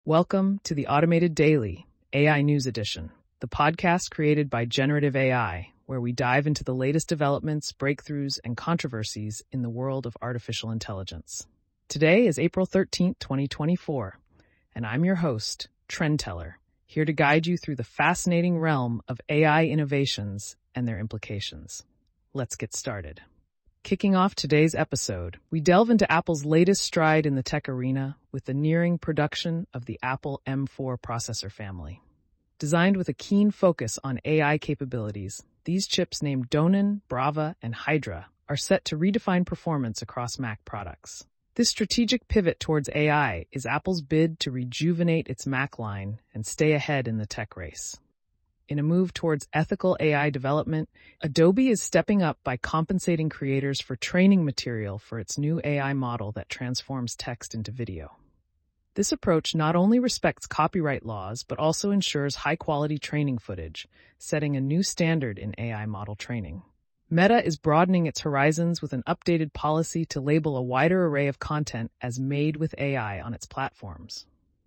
Welcome to the Automated Daily, AI News Edition, the podcast created by Generative AI, where we dive into the latest developments, breakthroughs, and controversies in the world of artificial intelligence. Today is April 13th, 2024, and I'm your host, Trend Teller, here to guide you through the fascinating realm of AI innovations and their implications. Let's get started. Kicking off today's episode, we delve into Apple's latest stride in the tech arena with the nearing production of the Apple M4 processor family. Designed with a keen focus on AI capabilities, these chips named Donin, Brava, and Hydra are set to redefine performance across Mac products. This strategic pivot towards AI is Apple's bid to rejuvenate its Mac line and stay ahead in the tech race. In a move towards ethical AI development, Adobe is stepping up by compensating creators for training material for its new AI model that transforms text into video. This approach not only respects copyright laws, but also ensures high-quality training footage, setting a new standard in AI model training. Meta is broadening its horizons with an updated policy to label a wider array of content as made with AI on its platforms.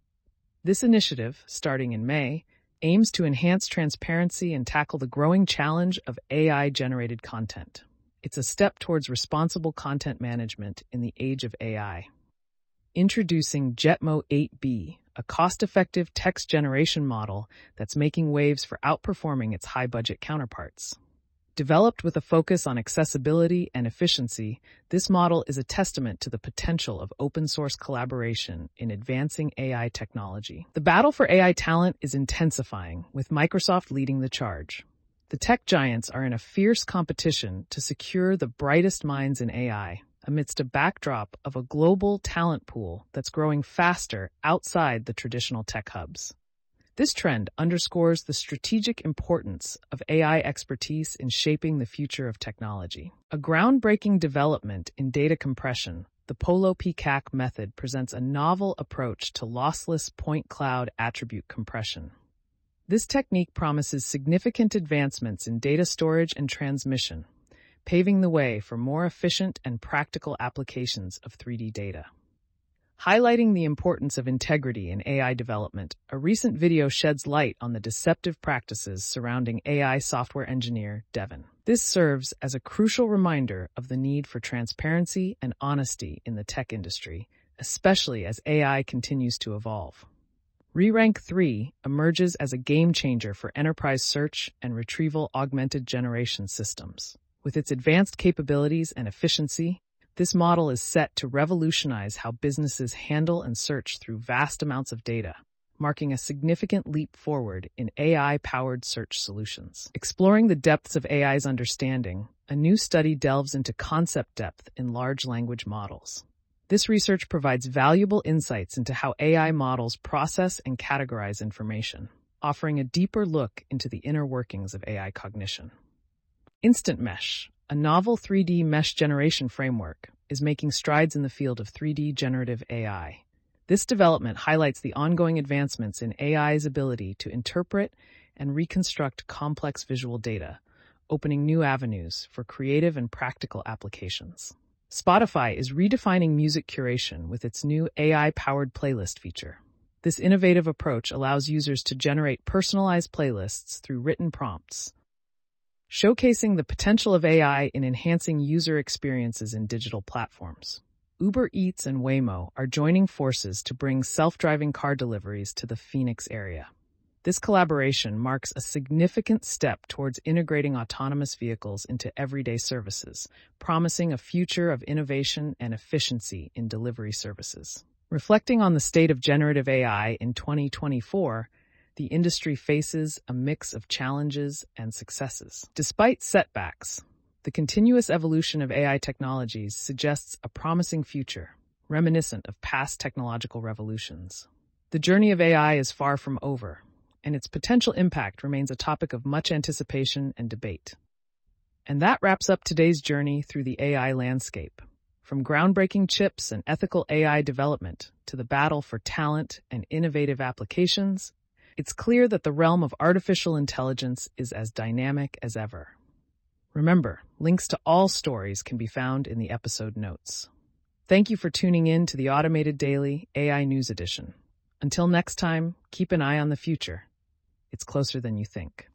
This initiative, starting in May, aims to enhance transparency and tackle the growing challenge of AI-generated content. It's a step towards responsible content management in the age of AI. Introducing Jetmo 8B, a cost-effective text generation model that's making waves for outperforming its high-budget counterparts. Developed with a focus on accessibility and efficiency, this model is a testament to the potential of open-source collaboration in advancing AI technology. The battle for AI talent is intensifying, with Microsoft leading the charge. The tech giants are in a fierce competition to secure the brightest minds in AI, amidst a backdrop of a global talent pool that's growing faster outside the traditional tech hubs. This trend underscores the strategic importance of AI expertise in shaping the future of technology. A groundbreaking development in data compression, the Polo-PCAC method presents a novel approach to lossless point cloud attribute compression. This technique promises significant advancements in data storage and transmission, paving the way for more efficient and practical applications of 3D data. Highlighting the importance of integrity in AI development, a recent video sheds light on the deceptive practices surrounding AI software engineer Devin. This serves as a crucial reminder of the need for transparency and honesty in the tech industry, especially as AI continues to evolve. ReRank 3 emerges as a game changer for enterprise search and retrieval augmented generation systems. With its advanced capabilities and efficiency, this model is set to revolutionize how businesses handle and search through vast amounts of data, marking a significant leap forward in AI-powered search solutions. Exploring the depths of AI's understanding, a new study delves into concept depth in large language models. This research provides valuable insights into how AI models process and categorize information, offering a deeper look into the inner workings of AI cognition. Instant Mesh, a novel 3D mesh generation framework, is making strides in the field of 3D generative AI. This development highlights the ongoing advancements in AI's ability to interpret and reconstruct complex visual data, opening new avenues for creative and practical applications. Spotify is redefining music curation with its new AI-powered playlist feature. This innovative approach allows users to generate personalized playlists through written prompts, showcasing the potential of AI in enhancing user experiences in digital platforms. Uber Eats and Waymo are joining forces to bring self-driving car deliveries to the Phoenix area. This collaboration marks a significant step towards integrating autonomous vehicles into everyday services, promising a future of innovation and efficiency in delivery services. Reflecting on the state of generative AI in 2024, the industry faces a mix of challenges and successes. Despite setbacks, the continuous evolution of AI technologies suggests a promising future, reminiscent of past technological revolutions. The journey of AI is far from over, and its potential impact remains a topic of much anticipation and debate. And that wraps up today's journey through the AI landscape. From groundbreaking chips and ethical AI development to the battle for talent and innovative applications, it's clear that the realm of artificial intelligence is as dynamic as ever. Remember, links to all stories can be found in the episode notes. Thank you for tuning in to the Automated Daily AI News Edition. Until next time, keep an eye on the future. It's closer than you think.